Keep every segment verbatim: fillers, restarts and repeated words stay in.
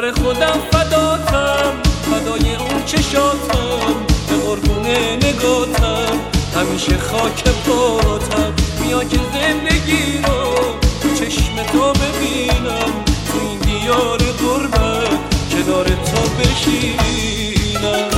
آره خودم فداتم، فدای اون چشاتم، به قربون نگاتم، همیشه خاک پاتم. بیا که زندگی رو تو چشم تو ببینم، تو این دیار غربت کنار تو بشینم.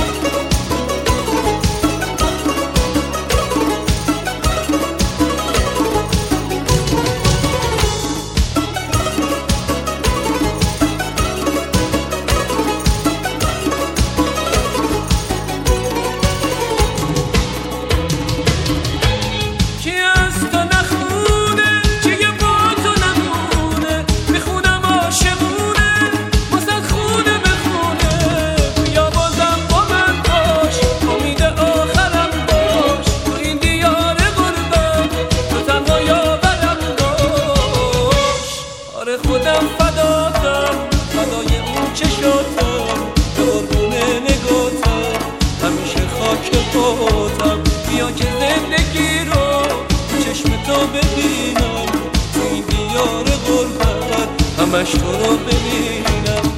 خودم فداتم، فدای اون چشاتم، به قربون نگاتم، همیشه خاک پاتم. بیا که زندگی رو چشم تو ببینم، تو این دیار غربت همش تو رو ببینم.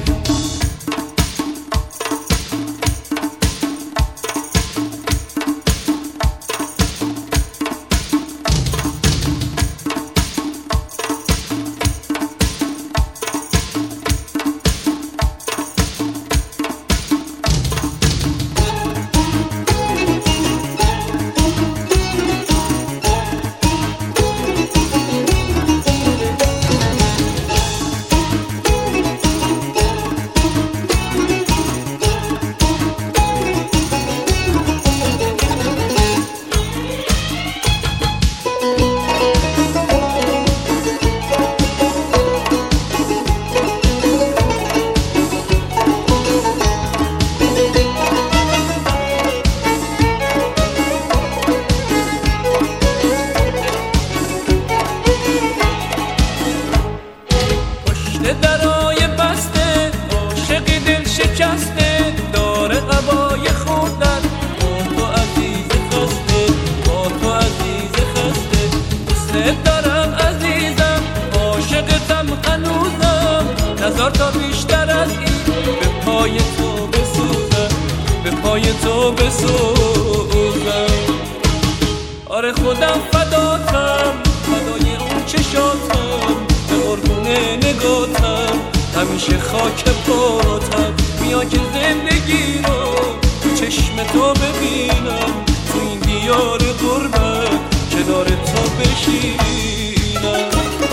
درای بسته عاشق دل شکسته، داره قبای خوردن با تو عزیز خسته، با تو عزیز خسته. دوست دارم عزیزم، عاشقتم هنوزم، نزار تا بیشتر از این به پای تو بسوزم، به پای تو بسوزم. آره خودم فداتم، فدای اون چشاتم، به قربون نگاتم، همیشه خاک پاتم. بیا که زندگی رو تو چشم تو ببینم، تو این دیار غربت کنار تو بشینم.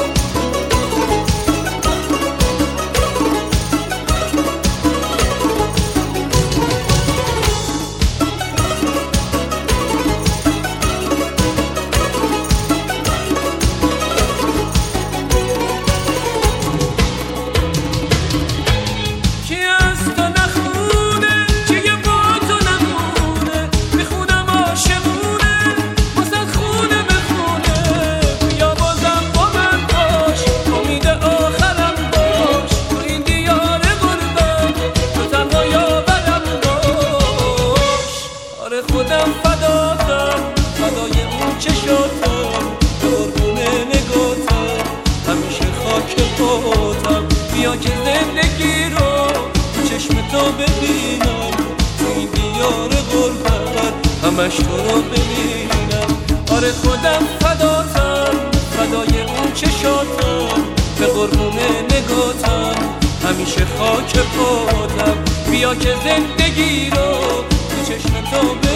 خودم فداتم، فدای اون چشاتم، به قربون نگاتم، همیشه خاک پاتم. بیا که زندگی رو تو چشم تو ببینم، تو این دیار غربت همش تو رو ببینم. آره خودم فداتم، فدای اون چشاتم، به قربون نگاتم، همیشه خاک پاتم. بیا که زندگی رو تو چشم تو ببینم.